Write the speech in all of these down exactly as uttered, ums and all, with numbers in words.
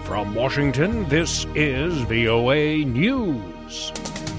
From Washington, this is V O A News.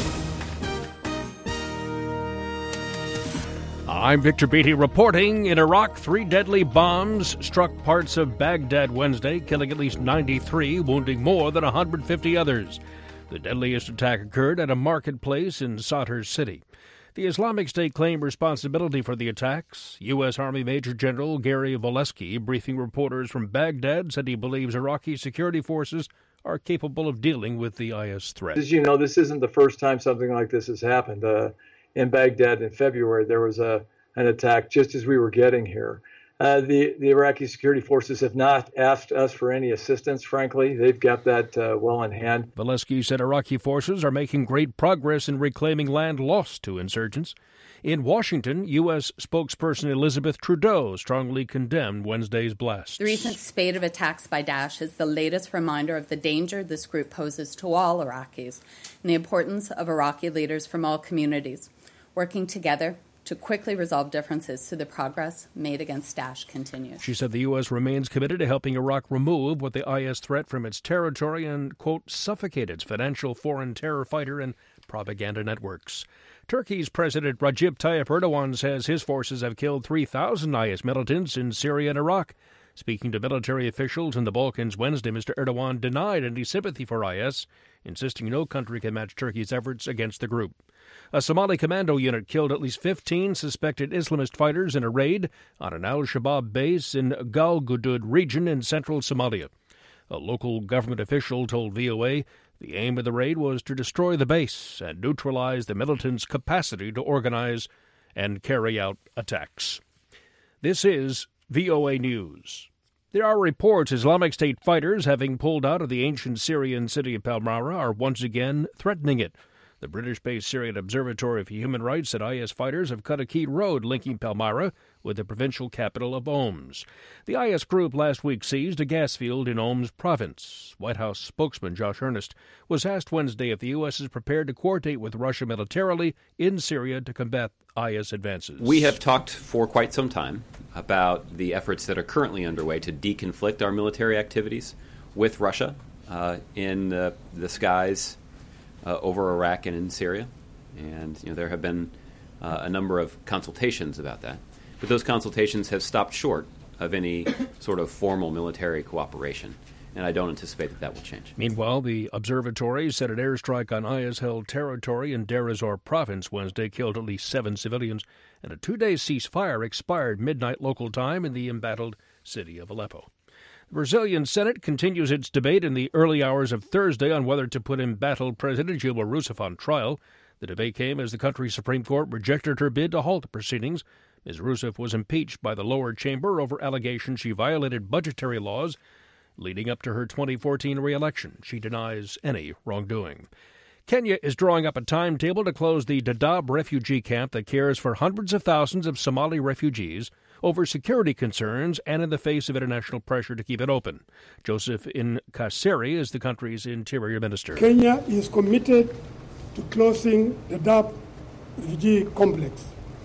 I'm Victor Beatty reporting. In Iraq, three deadly bombs struck parts of Baghdad Wednesday, killing at least ninety-three, wounding more than one hundred fifty others. The deadliest attack occurred at a marketplace in Sadr City. The Islamic State claimed responsibility for the attacks. U S. Army Major General Gary Volesky, briefing reporters from Baghdad, said he believes Iraqi security forces are capable of dealing with the I S threat. As you know, this isn't the first time something like this has happened. Uh, in Baghdad in February, there was a, an attack just as we were getting here. Uh, the, the Iraqi security forces have not asked us for any assistance, frankly. They've got that uh, well in hand. Volesky said Iraqi forces are making great progress in reclaiming land lost to insurgents. In Washington, U S spokesperson Elizabeth Trudeau strongly condemned Wednesday's blast. The recent spate of attacks by Daesh is the latest reminder of the danger this group poses to all Iraqis and the importance of Iraqi leaders from all communities working together to quickly resolve differences so the progress made against Daesh continues. She said the U S remains committed to helping Iraq remove what the I S threat from its territory and, quote, suffocate its financial foreign terror fighter and propaganda networks. Turkey's President Recep Tayyip Erdogan says his forces have killed three thousand I S militants in Syria and Iraq. Speaking to military officials in the Balkans Wednesday, Mister Erdogan denied any sympathy for I S, insisting no country can match Turkey's efforts against the group. A Somali commando unit killed at least fifteen suspected Islamist fighters in a raid on an al-Shabaab base in Galgudud region in central Somalia. A local government official told V O A the aim of the raid was to destroy the base and neutralize the militants' capacity to organize and carry out attacks. This is V O A News. There are reports Islamic State fighters, having pulled out of the ancient Syrian city of Palmyra, are once again threatening it. The British-based Syrian Observatory for Human Rights said I S fighters have cut a key road linking Palmyra with the provincial capital of Homs. The I S group last week seized a gas field in Homs province. White House spokesman Josh Earnest was asked Wednesday if the U S is prepared to coordinate with Russia militarily in Syria to combat I S advances. We have talked for quite some time about the efforts that are currently underway to deconflict our military activities with Russia uh, in the, the skies Uh, over Iraq and in Syria, and you know there have been uh, a number of consultations about that, but those consultations have stopped short of any sort of formal military cooperation, and I don't anticipate that that will change. Meanwhile, the observatory said an airstrike on I S-held territory in Deir ez-Zor province Wednesday killed at least seven civilians, and a two-day ceasefire expired midnight local time in the embattled city of Aleppo. The Brazilian Senate continues its debate in the early hours of Thursday on whether to put embattled President Dilma Rousseff on trial. The debate came as the country's Supreme Court rejected her bid to halt the proceedings. Miz Rousseff was impeached by the lower chamber over allegations she violated budgetary laws leading up to her twenty fourteen re-election. She denies any wrongdoing. Kenya is drawing up a timetable to close the Dadaab refugee camp that cares for hundreds of thousands of Somali refugees over security concerns and in the face of international pressure to keep it open. Joseph Nkaseri is the country's interior minister. Kenya is committed to closing the Dadaab refugee complex.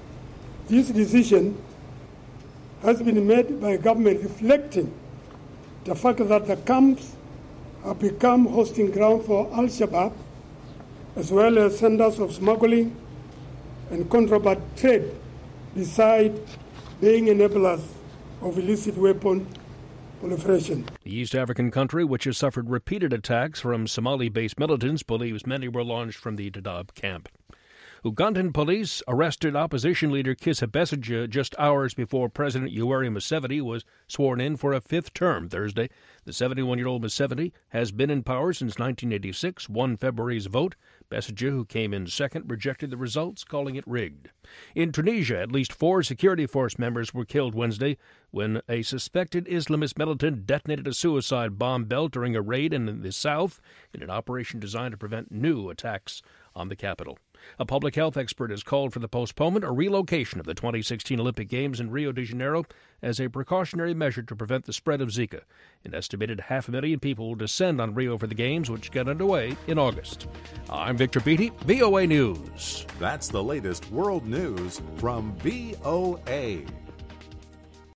This decision has been made by a government reflecting the fact that the camps have become hosting ground for Al-Shabaab, as well as centers of smuggling and contraband trade, beside being enablers of illicit weapon proliferation. The East African country, which has suffered repeated attacks from Somali-based militants, believes many were launched from the Dadaab camp. Ugandan police arrested opposition leader Kizza Besigye just hours before President Yoweri Museveni was sworn in for a fifth term Thursday. The seventy-one-year-old Museveni has been in power since nineteen eighty-six, won February's vote. Besigye, who came in second, rejected the results, calling it rigged. In Tunisia, at least four security force members were killed Wednesday when a suspected Islamist militant detonated a suicide bomb belt during a raid in the south in an operation designed to prevent new attacks on the capital. A public health expert has called for the postponement or relocation of the twenty sixteen Olympic Games in Rio de Janeiro as a precautionary measure to prevent the spread of Zika. An estimated half a million people will descend on Rio for the Games, which get underway in August. I'm Victor Beatty, V O A News. That's the latest world news from V O A.